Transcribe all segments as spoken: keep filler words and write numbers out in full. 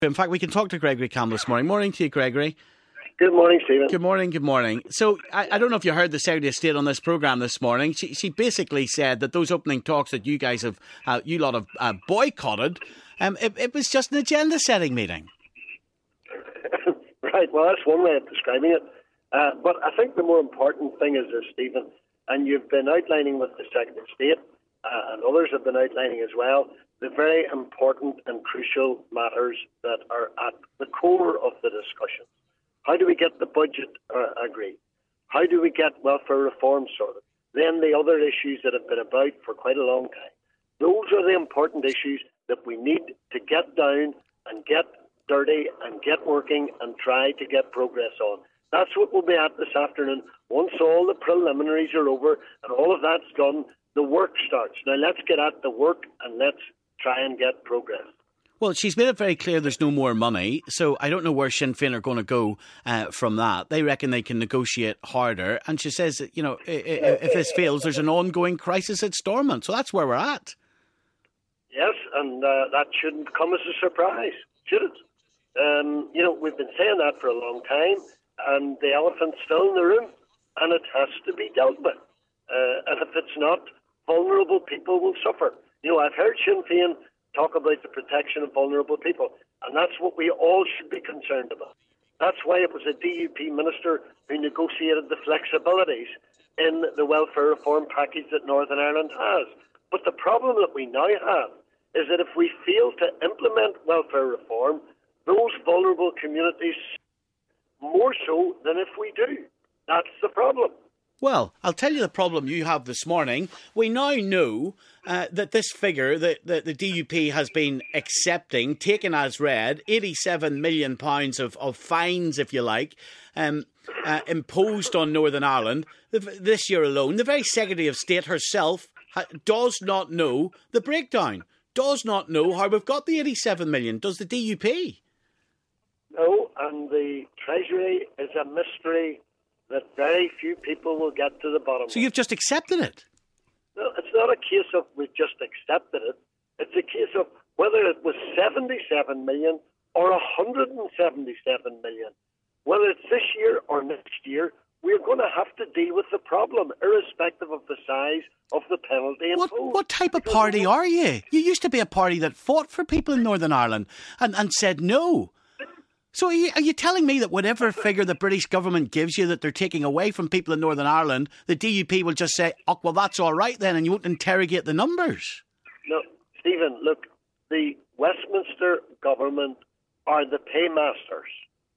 In fact, we can talk to Gregory Campbell this morning. Morning to you, Gregory. Good morning, Stephen. Good morning, good morning. So, I, I don't know if you heard the Secretary of State on this programme this morning. She, she basically said that those opening talks that you guys have, uh, you lot have uh, boycotted, um, it, it was just an agenda-setting meeting. Right, well, that's one way of describing it. Uh, but I think the more important thing is this, Stephen, and you've been outlining with the Secretary of State, uh, and others have been outlining as well, the very important and crucial matters that are at the core of the discussion. How do we get the budget uh, agreed? How do we get welfare reform sorted? Then the other issues that have been about for quite a long time. Those are the important issues that we need to get down and get dirty and get working and try to get progress on. That's what we'll be at this afternoon. Once all the preliminaries are over and all of that's done, the work starts. Now let's get at the work and let's try and get progress. Well, she's made it very clear there's no more money, so I don't know where Sinn Féin are going to go uh, from that. They reckon they can negotiate harder, and she says that, you know, if, if this fails, there's an ongoing crisis at Stormont, so that's where we're at. Yes, and uh, that shouldn't come as a surprise, should it? Um, you know, we've been saying that for a long time, and the elephant's still in the room, and it has to be dealt with. Uh, and if it's not, vulnerable people will suffer. You know, I've heard Sinn Féin talk about the protection of vulnerable people, and that's what we all should be concerned about. That's why it was a D U P minister who negotiated the flexibilities in the welfare reform package that Northern Ireland has. But the problem that we now have is that if we fail to implement welfare reform, those vulnerable communities more so than if we do. That's the problem. Well, I'll tell you the problem you have this morning. We now know uh, that this figure that, that the D U P has been accepting, taken as read, eighty-seven million pounds of, of fines, if you like, um, uh, imposed on Northern Ireland this year alone. The very Secretary of State herself ha- does not know the breakdown, does not know how we've got the eighty-seven million. Does the D U P? No, and the Treasury is a mystery that very few people will get to the bottom of. So you've just accepted it? No, it's not a case of we've just accepted it. It's a case of whether it was seventy-seven million or one hundred seventy-seven million. Whether it's this year or next year, we're going to have to deal with the problem, irrespective of the size of the penalty imposed. What, what type of party are you? You used to be a party that fought for people in Northern Ireland and, and said no. So are you, are you telling me that whatever figure the British government gives you that they're taking away from people in Northern Ireland, the D U P will just say, oh, well, that's all right then, and you won't interrogate the numbers? No, Stephen, look, the Westminster government are the paymasters.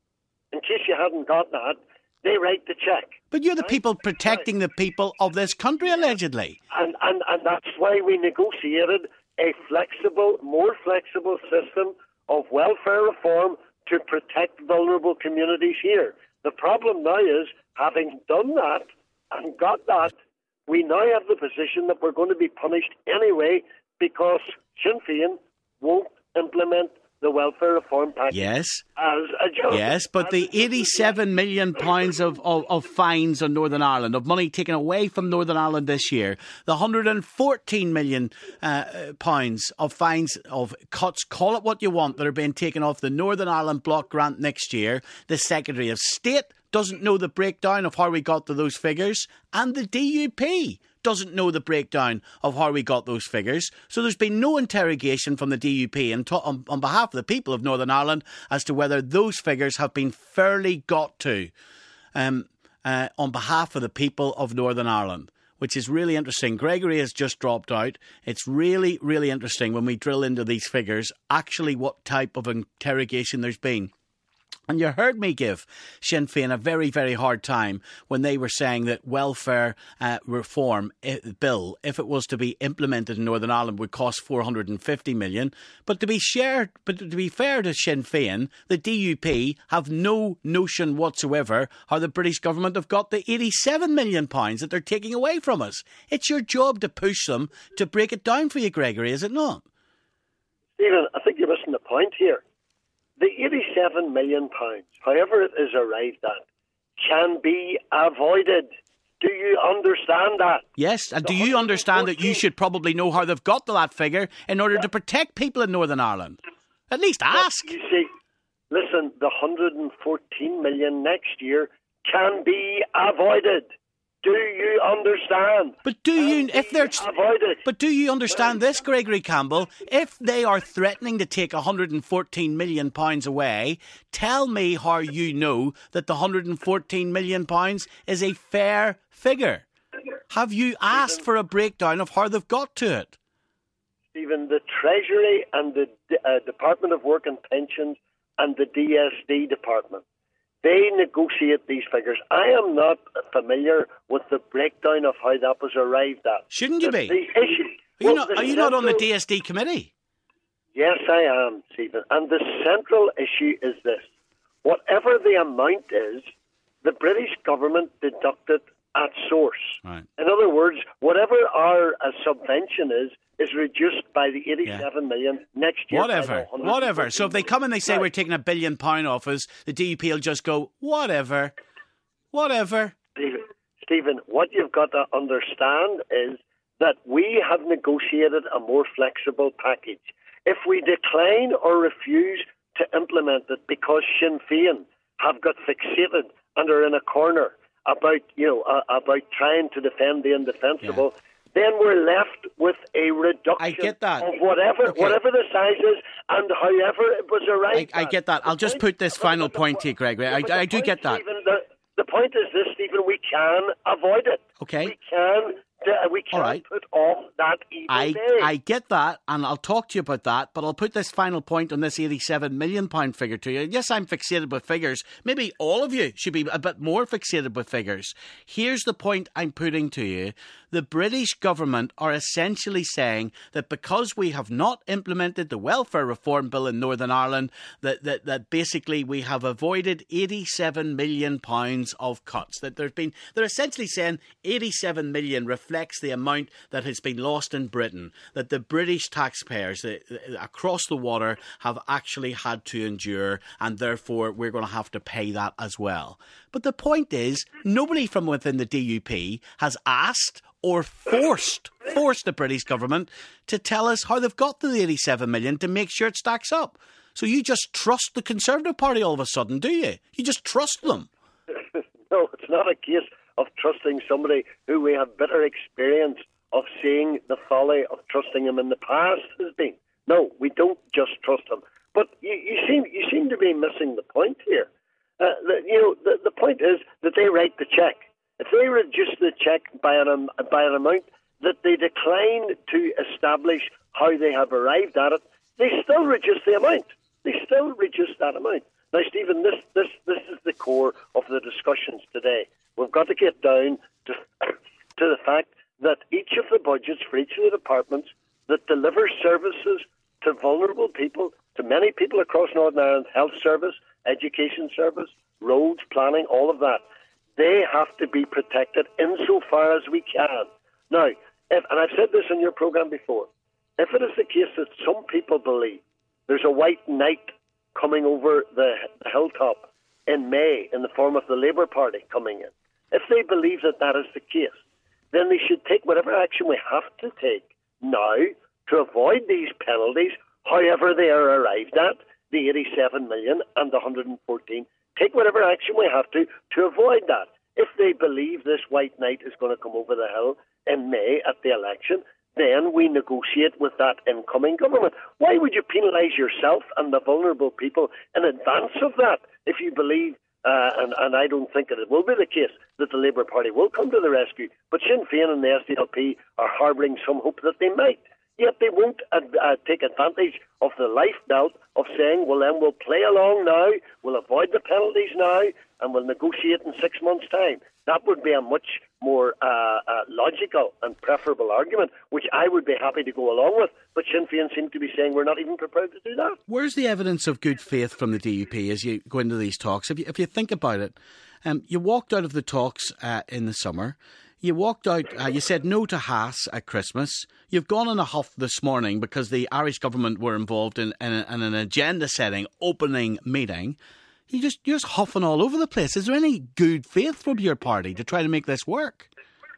In case you hadn't got that, they write the cheque. But you're the people protecting the people of this country, allegedly. And, and, and that's why we negotiated a flexible, more flexible system of welfare reform to protect vulnerable communities here. The problem now is, having done that and got that, we now have the position that we're going to be punished anyway because Sinn Féin won't implement the welfare reform package. Yes. As a joke. Yes, but the eighty-seven million pounds of, of, of fines on Northern Ireland, of money taken away from Northern Ireland this year, the one hundred fourteen million uh, pounds of fines, of cuts, call it what you want, that are being taken off the Northern Ireland block grant next year. The Secretary of State doesn't know the breakdown of how we got to those figures, and the D U P doesn't know the breakdown of how we got those figures. So there's been no interrogation from the D U P and to, on, on behalf of the people of Northern Ireland as to whether those figures have been fairly got to um, uh, on behalf of the people of Northern Ireland, which is really interesting. Gregory has just dropped out. It's really, really interesting when we drill into these figures, actually what type of interrogation there's been. And you heard me give Sinn Féin a very, very hard time when they were saying that welfare uh, reform bill, if it was to be implemented in Northern Ireland, would cost four hundred fifty million. But to be shared, but to be fair to Sinn Féin, the D U P have no notion whatsoever how the British government have got the eighty-seven million pounds that they're taking away from us. It's your job to push them to break it down for you, Gregory, is it not? Stephen, I think you're missing the point here. The eighty-seven million pounds, however it is arrived at, can be avoided. Do you understand that? Yes, and do you understand that you should probably know how they've got to that figure in order to protect people in Northern Ireland? At least ask. But you see, listen, the one hundred fourteen million next year can be avoided. Do you understand? But do you, if they're, avoided. but do you understand this, Gregory Campbell? If they are threatening to take one hundred fourteen million pounds away, tell me how you know that the one hundred fourteen million pounds is a fair figure. Have you asked for a breakdown of how they've got to it? Stephen, the Treasury and the uh, Department of Work and Pensions and the D S D Department, they negotiate these figures. I am not familiar with the breakdown of how that was arrived at. Shouldn't you the, be? The issue, are you, well, not, are you not on the D S D committee? Yes, I am, Stephen. And the central issue is this. Whatever the amount is, the British government deducted at source. Right. In other words, whatever our uh, subvention is, is reduced by the eighty-seven yeah. million next year. Whatever, whatever. So if they come and they say, right, we're taking a billion pound off us, the D U P will just go, whatever, whatever. Stephen, Stephen, what you've got to understand is that we have negotiated a more flexible package. If we decline or refuse to implement it because Sinn Féin have got fixated and are in a corner about, you know, uh, about trying to defend the indefensible, yeah. then we're left with a reduction I get that. of whatever okay. whatever the size is and however it was arrived I, I get that. I'll just put this final point to you, Gregory. I, I do get that. Stephen, the, the point is this, Stephen, we can avoid it. Okay. We can... Uh, we can't right. put off that evil I, day. I get that, and I'll talk to you about that, but I'll put this final point on this eighty-seven million pounds figure to you. Yes, I'm fixated with figures. Maybe all of you should be a bit more fixated with figures. Here's the point I'm putting to you. The British government are essentially saying that because we have not implemented the welfare reform bill in Northern Ireland, that, that, that basically we have avoided eighty-seven million pounds of cuts. That there's been, they're essentially saying eighty-seven million reflects the amount that has been lost in Britain, that the British taxpayers uh, across the water have actually had to endure, and therefore we're going to have to pay that as well. But the point is, nobody from within the D U P has asked or forced forced the British government to tell us how they've got to the eighty-seven million to make sure it stacks up. So you just trust the Conservative Party all of a sudden, do you? You just trust them. No, it's not a case of trusting somebody who we have bitter experience of seeing the folly of trusting them in the past has been. No, we don't just trust them. But you, you seem you seem to be missing the point here. Uh, the, you know, the, the point is that they write the cheque. If they reduce the cheque by an, um, by an amount that they decline to establish how they have arrived at it, they still reduce the amount. They still reduce that amount. Now, Stephen, this, this, this is the core of the discussions today. We've got to get down to, to the fact that each of the budgets for each of the departments that deliver services to vulnerable people, to many people across Northern Ireland, health service, education service, roads, planning, all of that, they have to be protected insofar as we can. Now, if, and I've said this in your programme before, if it is the case that some people believe there's a white knight coming over the hilltop in May in the form of the Labour Party coming in, if they believe that that is the case, then they should take whatever action we have to take now to avoid these penalties, however they are arrived at, the eighty-seven million and the one hundred fourteen. Take whatever action we have to to avoid that. If they believe this white knight is going to come over the hill in May at the election, then we negotiate with that incoming government. Why would you penalise yourself and the vulnerable people in advance of that if you believe, uh, and, and I don't think that it will be the case, that the Labour Party will come to the rescue, but Sinn Féin and the S D L P are harbouring some hope that they might. Yet they won't uh, uh, take advantage of the life belt of saying, well, then we'll play along now, we'll avoid the penalties now, and we'll negotiate in six months' time. That would be a much more uh, uh, logical and preferable argument, which I would be happy to go along with. But Sinn Féin seem to be saying we're not even prepared to do that. Where's the evidence of good faith from the D U P as you go into these talks? If you, if you think about it, um, you walked out of the talks uh, in the summer. You walked out, uh, you said no to Haas at Christmas. You've gone in a huff this morning because the Irish government were involved in, in, a, in an agenda-setting opening meeting. You just, you're just huffing all over the place. Is there any good faith from your party to try to make this work?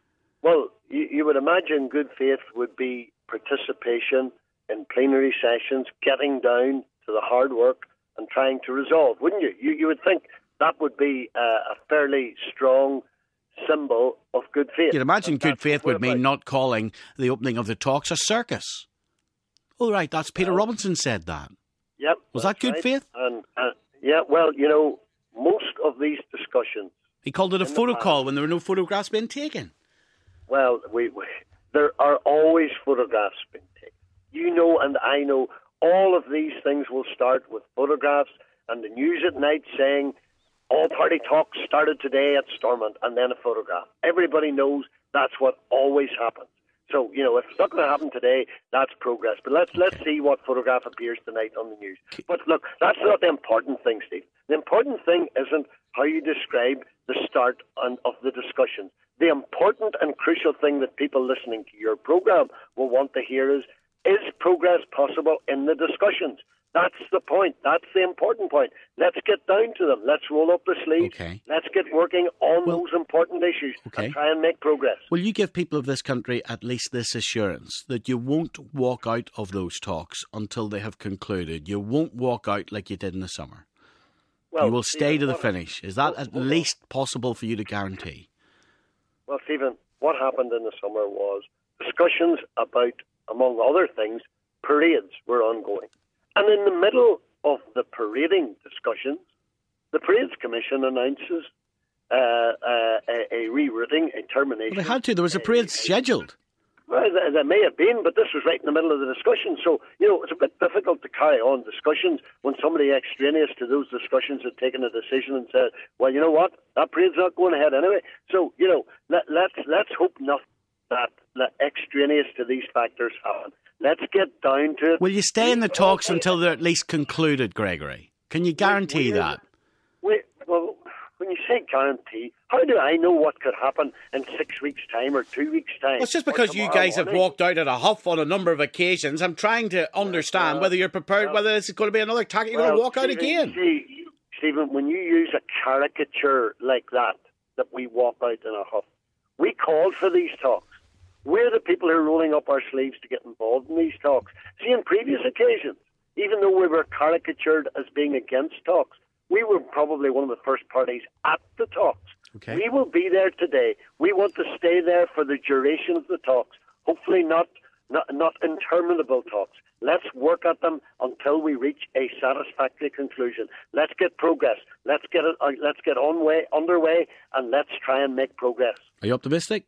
Well, you, you would imagine good faith would be participation in plenary sessions, getting down to to the hard work and trying to resolve, wouldn't you? You, you would think that would be uh, a fairly strong symbol of good faith. You'd imagine and good faith would mean about. not calling the opening of the talks a circus. Oh, right, that's Peter well, Robinson said that. Yep. Was that good right. faith? And uh, yeah, well, you know, most of these discussions... He called it a photo past, call when there were no photographs being taken. Well, we, we there are always photographs being taken. You know and I know all of these things will start with photographs and the news at night saying all-party talks started today at Stormont and then a photograph. Everybody knows that's what always happens. So, you know, if it's not going to happen today, that's progress. But let's okay. let's see what photograph appears tonight on the news. But look, that's not the important thing, Steve. The important thing isn't how you describe the start on, of the discussions. The important and crucial thing that people listening to your programme will want to hear is, is progress possible in the discussions? That's the point. That's the important point. Let's get down to them. Let's roll up the sleeves. Okay. Let's get working on well, those important issues okay. and try and make progress. Will you give people of this country at least this assurance that you won't walk out of those talks until they have concluded? You won't walk out like you did in the summer. Well, you will stay Stephen, to the what, finish. Is that at least possible for you to guarantee? Well, Stephen, what happened in the summer was discussions about, among other things, parades were ongoing. And in the middle of the parading discussions, the Parades Commission announces uh, uh, a, a rerouting, a termination. Well, they had to. There was a parade scheduled. Well, there, there may have been, but this was right in the middle of the discussion. So, you know, it's a bit difficult to carry on discussions when somebody extraneous to those discussions had taken a decision and said, well, you know what, that parade's not going ahead anyway. So, you know, let, let's, let's hope not that, that extraneous to these factors happen. Let's get down to it. Will you stay in the talks until they're at least concluded, Gregory? Can you guarantee we, we, that? We, well, when you say guarantee, how do I know what could happen in six weeks' time or two weeks' time? Well, it's just because you guys morning. have walked out at a huff on a number of occasions. I'm trying to understand uh, whether you're prepared, uh, whether this is going to be another tactic. You're well, going to walk Stephen, out again. See, Stephen, when you use a caricature like that, that we walk out in a huff, we called for these talks. We're the people who are rolling up our sleeves to get involved in these talks. See, in previous occasions, even though we were caricatured as being against talks, we were probably one of the first parties at the talks. Okay. We will be there today. We want to stay there for the duration of the talks, hopefully not, not, not interminable talks. Let's work at them until we reach a satisfactory conclusion. Let's get progress. Let's get it. Uh, let's get on way, underway, and let's try and make progress. Are you optimistic?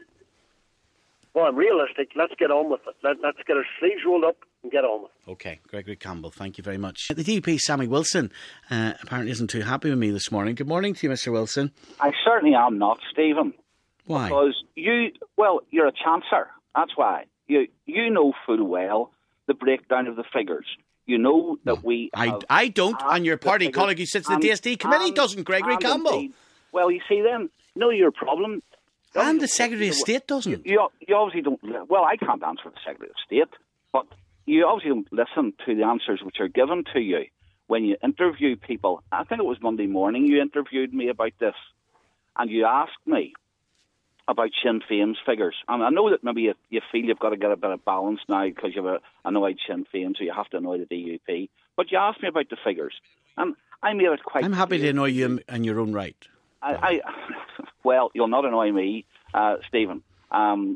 Well, I'm realistic. Let's get on with it. Let, let's get our sleeves rolled up and get on with it. OK. Gregory Campbell, thank you very much. The D U P, Sammy Wilson, uh, apparently isn't too happy with me this morning. Good morning to you, Mister Wilson. I certainly am not, Stephen. Why? Because you, well, you're a chancer. That's why. You you know full well the breakdown of the figures. You know that no, we I, I don't, and your party colleague who sits in the D S D committee and, doesn't, Gregory Campbell. Indeed. Well, you see then, know your problem. And the Secretary of State doesn't. You, you obviously don't... Well, I can't answer the Secretary of State, but you obviously don't listen to the answers which are given to you when you interview people. I think it was Monday morning you interviewed me about this, and you asked me about Sinn Féin's figures. And I know that maybe you, you feel you've got to get a bit of balance now because you've a, annoyed Sinn Féin, so you have to annoy the D U P. But you asked me about the figures, and I made it quite I'm happy clear. to annoy you in your own right. I, I, well, you'll not annoy me, uh, Stephen. Um,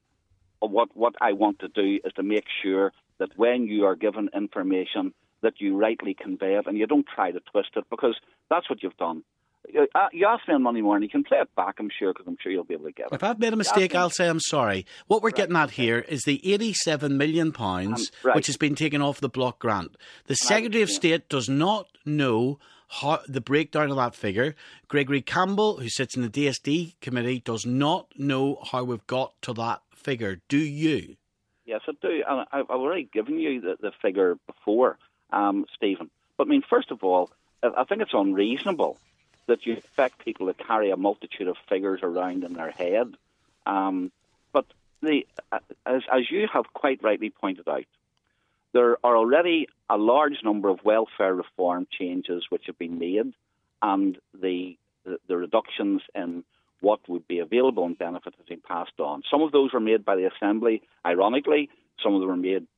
what what I want to do is to make sure that when you are given information that you rightly convey it and you don't try to twist it, because that's what you've done. You, uh, you asked me on Monday morning, you can play it back, I'm sure, because I'm sure you'll be able to get it. If I've made a mistake, I'll say I'm sorry. What we're right. getting at here is the eighty-seven million pounds um, right. which has been taken off the block grant. The right. Secretary of State does not know how, the breakdown of that figure. Gregory Campbell, who sits in the D S D committee, does not know how we've got to that figure. Do you? Yes, I do. And I've already given you the, the figure before, um, Stephen. But I mean, first of all, I think it's unreasonable that you expect people to carry a multitude of figures around in their head. Um, but the, as, as you have quite rightly pointed out, there are already a large number of welfare reform changes which have been made, and the the, the reductions in what would be available in benefit has been passed on. Some of those were made by the Assembly, ironically. Some of them were made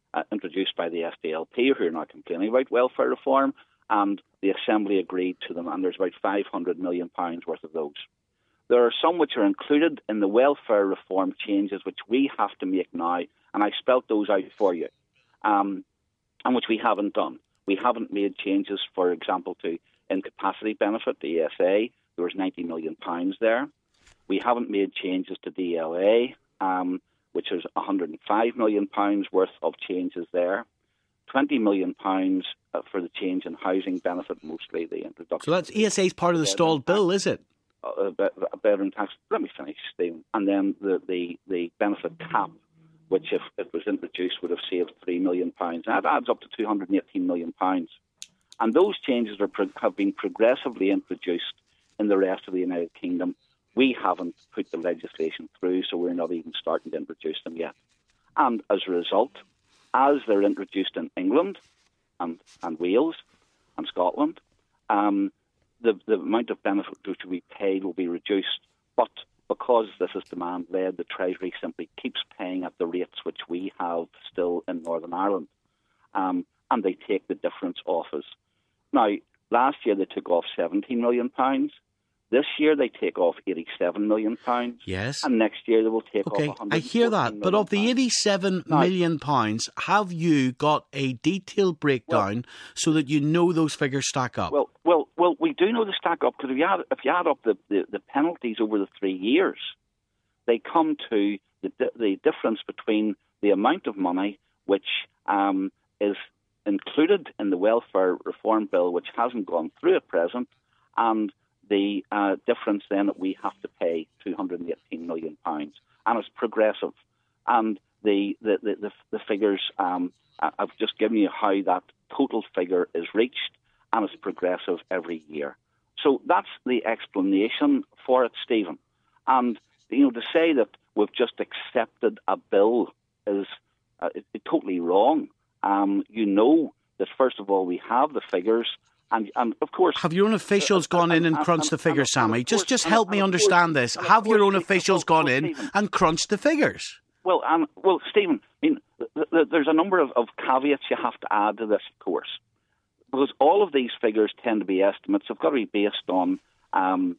uh, introduced by the S D L P, who are now complaining about welfare reform, and the Assembly agreed to them, and there's about five hundred million pounds worth of those. There are some which are included in the welfare reform changes which we have to make now, and I spelt those out for you, um, and which we haven't done. We haven't made changes, for example, to incapacity benefit, the E S A. There was ninety million pounds there. We haven't made changes to D L A, um, which is one hundred five million pounds worth of changes there. twenty million pounds uh, for the change in housing benefit, mostly the introduction. So that's E S A's part of the stalled bill, is it? Uh, a bedroom tax. Let me finish, Stephen. And then the, the, the benefit cap, which if it was introduced would have saved three million pounds. That adds up to two hundred eighteen million pounds. And those changes are pro- have been progressively introduced in the rest of the United Kingdom. We haven't put the legislation through, so we're not even starting to introduce them yet. And as a result, as they're introduced in England and, and Wales and Scotland, um, the, the amount of benefit which will be paid will be reduced. But because this is demand-led, the Treasury simply keeps paying at the rates which we have still in Northern Ireland. Um, and they take the difference off us. Now, last year they took off seventeen million pounds. This year they take off eighty-seven million pounds. Yes. And next year they will take okay, off one hundred. I hear that. But of the eighty-seven now, million pounds, have you got a detailed breakdown well, so that you know those figures stack up? Well, well, well, we do know they stack up because if you add, if you add up the, the, the penalties over the three years, they come to the, the difference between the amount of money which um, is included in the welfare reform bill, which hasn't gone through at present, and the uh, difference then that we have to pay two hundred eighteen million pounds. And it's progressive. And the, the, the, the, the figures, um, I've just given you how that total figure is reached, and it's progressive every year. So that's the explanation for it, Stephen. And, you know, to say that we've just accepted a bill is uh, it, it totally wrong. Um, you know that, first of all, we have the figures, and, and of course... Have your own officials uh, gone and, in and, and crunched and, the figures, and, and, Sammy? Just just help and, me understand course, this. Have your own officials well, gone well, in Stephen, and crunched the figures? Well, um, well, Stephen, I mean, th- th- there's a number of, of caveats you have to add to this, of course, because all of these figures tend to be estimates. They've got to be based on um,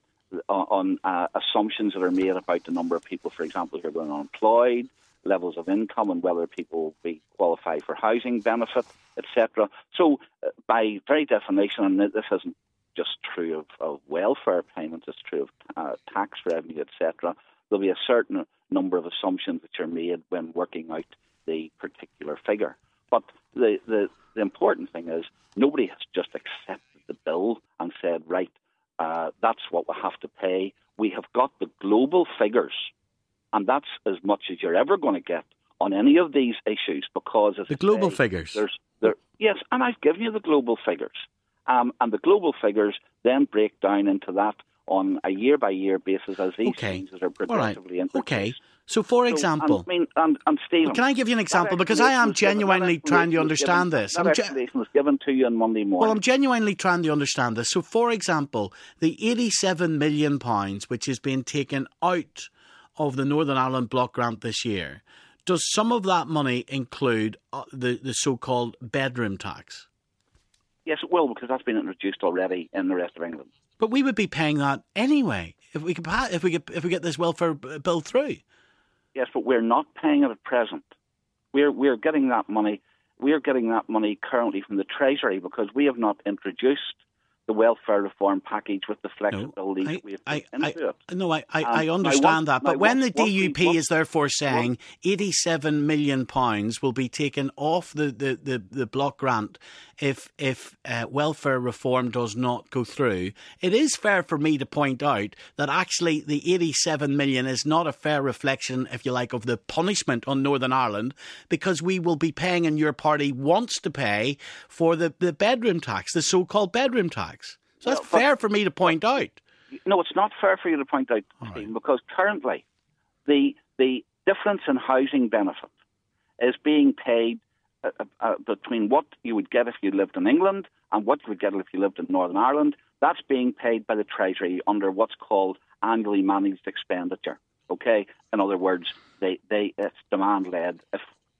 on uh, assumptions that are made about the number of people, for example, who are going unemployed, levels of income, and whether people will be qualify for housing benefit, et cetera. So, uh, by very definition, and this isn't just true of, of welfare payments, it's true of uh, tax revenue, et cetera, there'll be a certain number of assumptions which are made when working out the particular figure. But the, the, the important thing is nobody has just accepted the bill and said, right, uh, that's what we have to pay. We have got the global figures, and that's as much as you're ever going to get on any of these issues, because as the I global say, figures. There's there, yes, and I've given you the global figures, um, and the global figures then break down into that on a year by year basis as these okay. changes are progressively introduced. Okay. So, for example, so, and, I mean, and, and Stephen, well, can I give you an example? Because I am genuinely given, trying to understand given, this. That I'm ge- explanation was given to you on Monday morning. Well, I'm genuinely trying to understand this. So, for example, the eighty-seven million pounds which is being taken out of the Northern Ireland Block Grant this year, does some of that money include uh, the, the so-called bedroom tax? Yes, it will, because that's been introduced already in the rest of England. But we would be paying that anyway if we could if we get if we get this welfare bill through. Yes, but we're not paying it at present. We're we're getting that money. We're getting that money currently from the Treasury because we have not introduced the welfare reform package with the flexibility no, I, that we have I, put into I, it. No, I, I, um, I understand once, that. But when once, the D U P once, is therefore saying once, eighty-seven million pounds will be taken off the, the, the, the block grant if if uh, welfare reform does not go through, it is fair for me to point out that actually the eighty-seven million is not a fair reflection, if you like, of the punishment on Northern Ireland, because we will be paying, and your party wants to pay, for the, the bedroom tax, the so-called bedroom tax. So that's well, fair for me to point out. No, it's not fair for you to point out, All Stephen, right. because currently the the difference in housing benefit is being paid uh, uh, between what you would get if you lived in England and what you would get if you lived in Northern Ireland. That's being paid by the Treasury under what's called annually managed expenditure. Okay, in other words, they, they it's demand led. If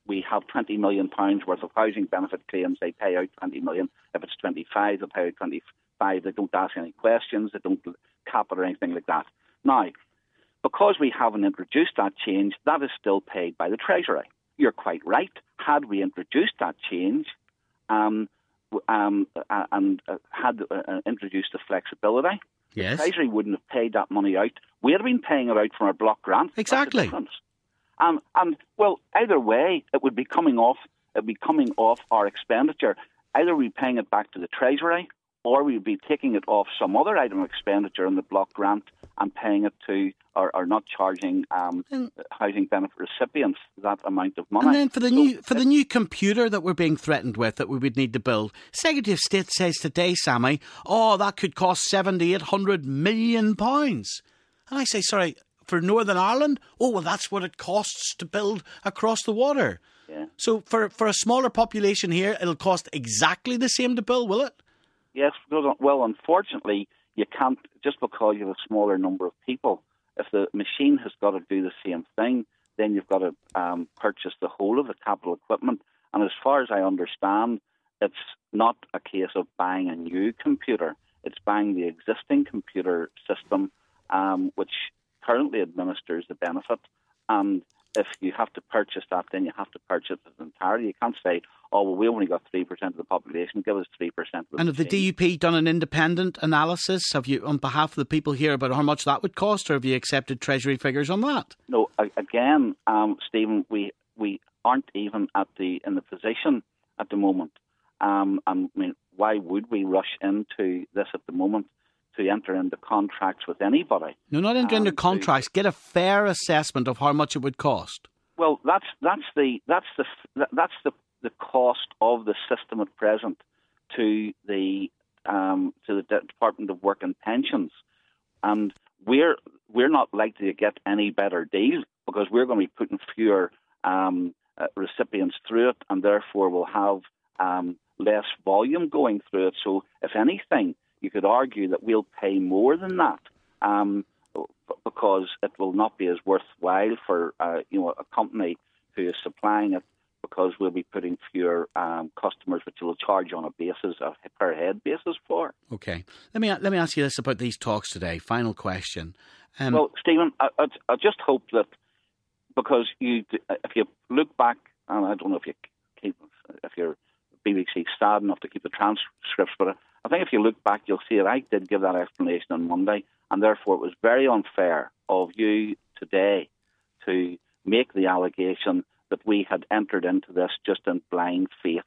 we have twenty million pounds worth of housing benefit claims, they pay out twenty million. If it's twenty-five, they pay out twenty-five. They don't ask any questions. They don't cap it or anything like that. Now, because we haven't introduced that change, that is still paid by the Treasury. You're quite right. Had we introduced that change um, um, uh, and uh, had uh, introduced the flexibility, yes. the Treasury wouldn't have paid that money out. We'd have been paying it out from our block grant. Exactly. That's the difference. Um, and, well, either way, it would be coming off, it would be coming off our expenditure. Either we'd be paying it back to the Treasury, or we'd be taking it off some other item of expenditure in the block grant and paying it to, or, or not charging um, and, housing benefit recipients that amount of money. And then for the so new for the new computer that we're being threatened with that we would need to build, Secretary of State says today, Sammy, oh, that could cost seventy, eight hundred million pounds. And I say, sorry, for Northern Ireland? Oh, well, that's what it costs to build across the water. Yeah. So for, for a smaller population here, it'll cost exactly the same to build, will it? Yes, because, well, unfortunately, you can't, just because you have a smaller number of people, if the machine has got to do the same thing, then you've got to um, purchase the whole of the capital equipment. And as far as I understand, it's not a case of buying a new computer. It's buying the existing computer system, um, which currently administers the benefit. And if you have to purchase that, then you have to purchase it entirely. You can't say, oh, well, we only got three percent of the population, give us three percent of the And have the D U P done an independent analysis, have you, on behalf of the people here, about how much that would cost, or have you accepted Treasury figures on that? No, again, um, Stephen, we we aren't even at the in the position at the moment. Um, and I mean, why would we rush into this at the moment to enter into contracts with anybody? No, not enter into um, contracts. To, Get a fair assessment of how much it would cost. Well, that's that's the that's the that's the the cost of the system at present to the um, to the Department of Work and Pensions, and we're we're not likely to get any better deal because we're going to be putting fewer um, uh, recipients through it, and therefore we'll have um, less volume going through it. So, if anything, you could argue that we'll pay more than that um, because it will not be as worthwhile for uh, you know a company who is supplying it, because we'll be putting fewer um, customers, which will charge on a basis, a per head basis for. Okay, let me let me ask you this about these talks today. Final question. Um, well, Stephen, I, I, I just hope that because you, if you look back, and I don't know if you keep, if you're B B C sad enough to keep the transcripts, but I think if you look back, you'll see that I did give that explanation on Monday, and therefore it was very unfair of you today to make the allegation that we had entered into this just in blind faith.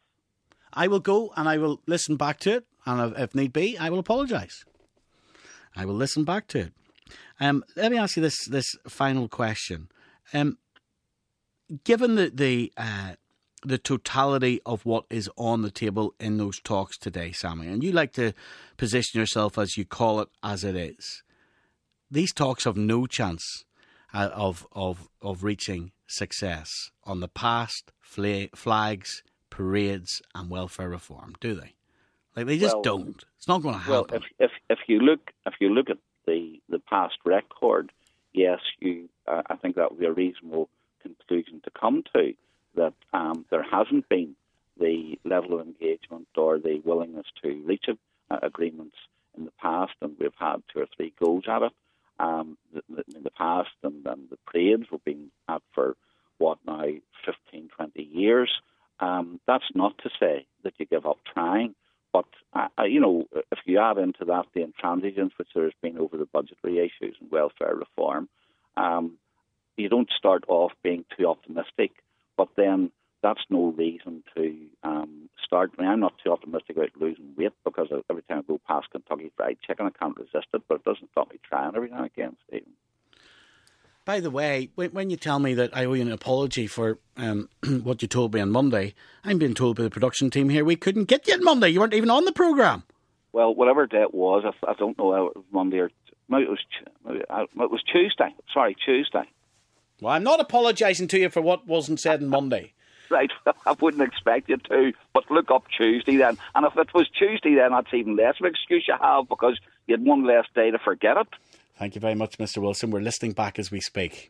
I will go and I will listen back to it, and if need be, I will apologise. I will listen back to it. Um, let me ask you this this final question. Um, given the the uh, the totality of what is on the table in those talks today, Sammy, and you like to position yourself, as you call it, as it is, these talks have no chance uh, of of of reaching success on the past, fla- flags, parades, and welfare reform, do they? Like they just well, don't. It's not going to happen. Well, if if if you look if you look at the, the past record, yes, you uh, I think that would be a reasonable conclusion to come to, that um, there hasn't been the level of engagement or the willingness to reach uh, agreements in the past, and we've had two or three goes at it um, in the past, and, and the parades we've been at for what now fifteen, twenty years. Um, that's not to say that you give up trying. But, uh, you know, if you add into that the intransigence which there has been over the budgetary issues and welfare reform, um, you don't start off being too optimistic, but then that's no reason to um, start. I mean, I'm not too optimistic about losing weight, because every time I go past Kentucky Fried Chicken, I can't resist it, but it doesn't stop me trying every now and again, Stephen. By the way, when, when you tell me that I owe you an apology for um, what you told me on Monday, I'm being told by the production team here we couldn't get you on Monday. You weren't even on the programme. Well, whatever day it was, I, I don't know how it was Monday or maybe it was maybe, it was Tuesday. Sorry, Tuesday. Well, I'm not apologising to you for what wasn't said on Monday. Right, I wouldn't expect you to, but look up Tuesday then. And if it was Tuesday, then that's even less of an excuse you have, because you had one less day to forget it. Thank you very much, Mister Wilson. We're listening back as we speak.